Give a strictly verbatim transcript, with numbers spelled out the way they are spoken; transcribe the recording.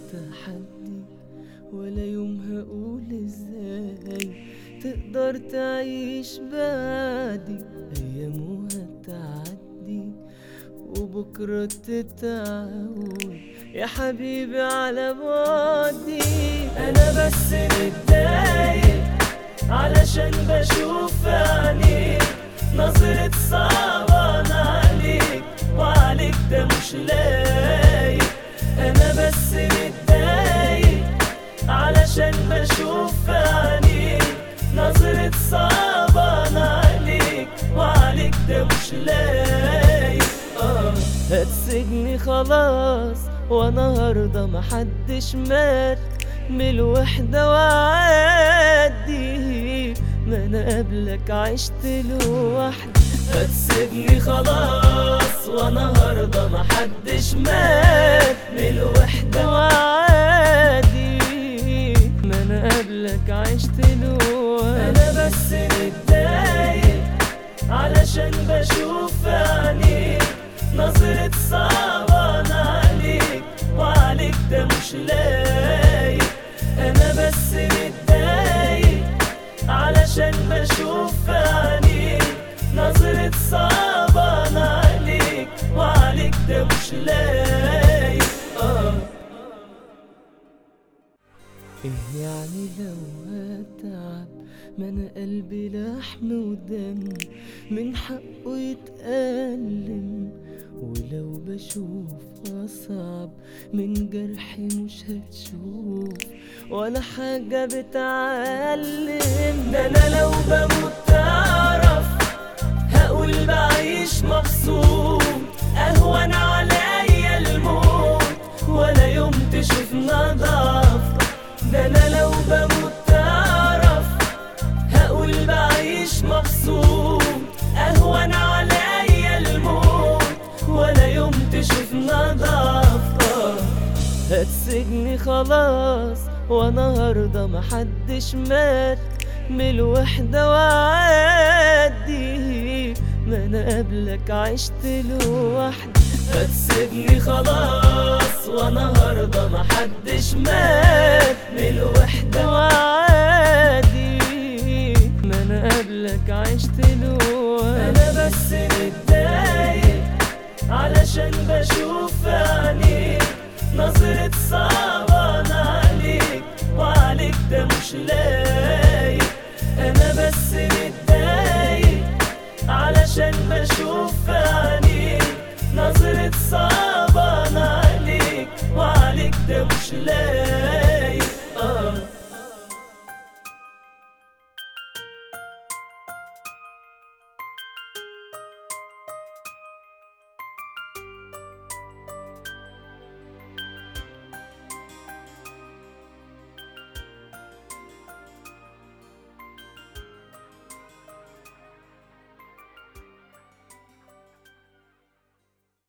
تحدي ولا يوم هقول ازاي تقدر تعيش بعدي. ايام وهتعدي وبكرة تتعود يا حبيبي على بعدي. انا بس متضايق علشان بشوف عينيك نظرة صعبان عليك وعليك ده مش لايق. انا بس متضايق علشان بشوف عينيك نظرة صعبان عليك وعليك ده مش لايق. آه هتسجني خلاص وانا هرضى محدش مات من الوحدة وعادي، ما انا قبلك عشت لوحدي. هتسيبني خلاص وانا هرضى محدش مات من الوحدة وعادي، ما انا قبلك عشت لوحدي. انا بس متضايق علشان بشوف عينيك نظرة صعبان عليك وعليك ده مش لايق. انا بس متضايق علشان بشوف عينيك نظرة صعبان عليك وعليك ده مش لايق. آه ايه يعني لو هتعب ما انا قلبي لحم ودم من حقه يتألم، ولو بشوف أصعب من جرحي مش هتشوف ولا حاجة بتعلم. ده أنا لو بموت تعرف هقول بعيش مبسوط، أهون عليا الموت ولا يوم تشوفنا ضعف. ده أنا لو بموت تعرف هقول بعيش مبسوط، أهون عليا الموت ولا يوم تشوفنا ضعف. هتسجني خلاص وانا هرضى محدش مات من الوحدة وعادي، ما انا قبلك عشت لوحدي. هتسيبني خلاص وانا هرضى محدش مات من الوحدة وعادي، ما انا قبلك عشت لوحدي. انا بس متضايق علشان بشوف عينيك نظرة صعبان عليك وعليك ده مش لايق. انا بس متضايق علشان بشوف عينيك نظرة صعبان عليك وعليك ده مش لايق.